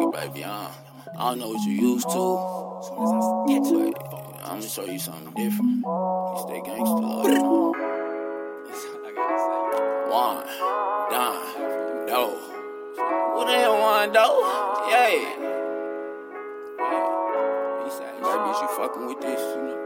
baby. I don't know what you used to. But I'ma show you something different. You stay gangsta love. One, done, dough. What the hell, one dough? Yeah. Baby, is you fucking with this, you know?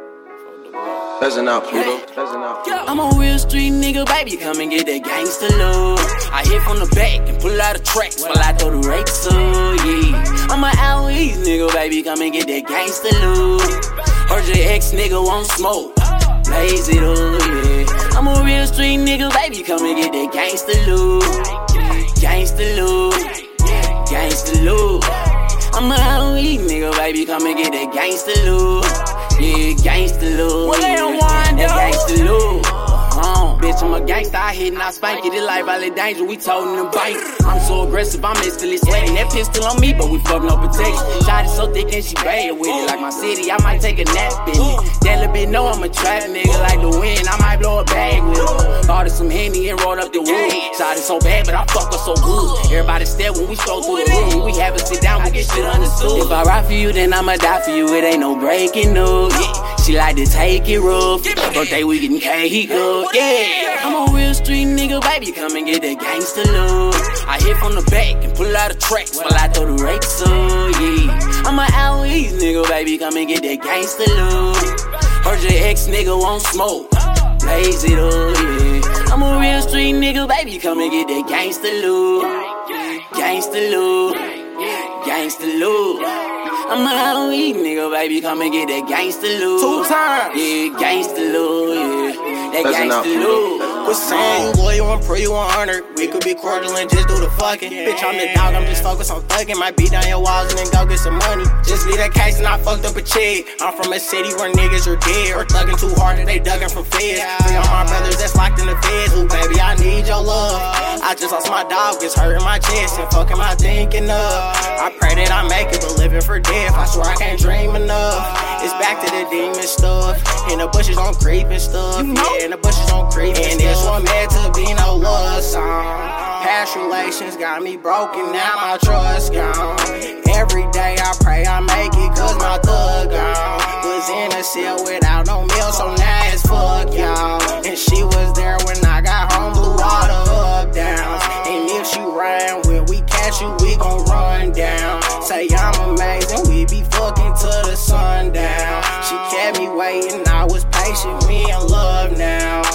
Pleasant out, Pluto. Pleasant out. I'm a real street nigga, baby. Come and get that gangsta love. I hit from the back and pull out the tracks while I throw the rakes up, yeah. I'm a out east nigga, baby. Come and get that gangsta love. Heard your ex nigga won't smoke. Blaze it up, yeah. I'm a real street nigga, baby. Come and get that gangsta love. Gangsta love. Gangsta love. I'm a out east nigga, baby. Come and get that gangsta love. Yeah, gangsta love. That gangsta love. Bitch, I'm a gangsta, I hit and I spank it. This life all that danger, we told in the bank. I'm so aggressive, I'm instantly sweating. That pistol on me, but we fuck no protection. Shot it so thick and she bad with it. Like my city, I might take a nap in it. That little bitch know I'm a trap nigga. Like the wind, I might blow a bag with it. Started some Henny and rolled up the wood. Shot it so bad, but I fuck her so good. Everybody stare when we stroll through the room. We have a sit down, we get shit understood. If I ride for you, then I'ma die for you. It ain't no breaking up. Yeah. She like to take it rough. Birthday, we getting cake up. Yeah. I'm a real street nigga, baby. Come and get that gangsta love. I hit from the back and pull out the tracks while I throw the rakes up, yeah. I'm a out east nigga, baby. Come and get that gangsta love. Heard your ex nigga won't smoke. Blaze it up, yeah. I'm a real street nigga, baby. Come and get that gangsta love. Gangsta love. Gangsta love. I'm a out east nigga, baby. Come and get that gangsta love. 2 times. Yeah, gangsta love, yeah. That gangsta love. Quit saying you loyal, I'm pretty 100. We could be cordial and just do the fucking. Bitch, I'm the dog, I'm just focused on thugging. Might beat down your walls and then go get some money. Just be that case and I fucked up a chick. I'm from a city where niggas are dead. Or thugging too hard and they dugging from feds. Free all my brothers that's locked in the feds. Ooh, baby, I need your love. I just lost my dog, it's hurting my chest and fucking my thinking of. I pray that I make it, but living for death. I swear I can't dream enough. It's back to the demon stuff. In the bushes on creep and stuff. Yeah, in the bushes on creep and this one meant to be no love song. Past relations got me broken, now my trust gone. Every day I pray I make it cause my thug gone. Was in a cell without no meal, so now it's fuck y'all. And she was there when I got home, blew all the up downs. And if she ran when we catch you, we gon' run down. Say I'm amazing, we be fucking till the sundown. She kept me waiting, I was patient, we in love now.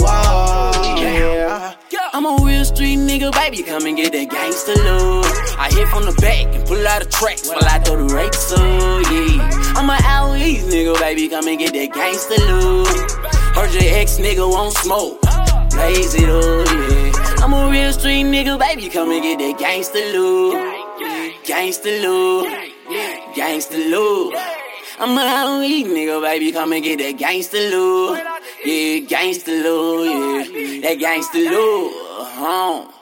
Whoa, yeah. I'm a real street nigga, baby. Come and get that gangsta love. I hit from the back and pull out the tracks while I throw the rakes up, yeah. I'm a out east nigga, baby. Come and get that gangsta love. Heard your ex nigga won't smoke. Blaze it up, yeah. I'm a real street nigga, baby. Come and get that gangsta love. Gangsta love. Gangsta love. I'm a out east nigga, baby. Come and get that gangsta love. Yeah, gangsta love, yeah. That gangsta love.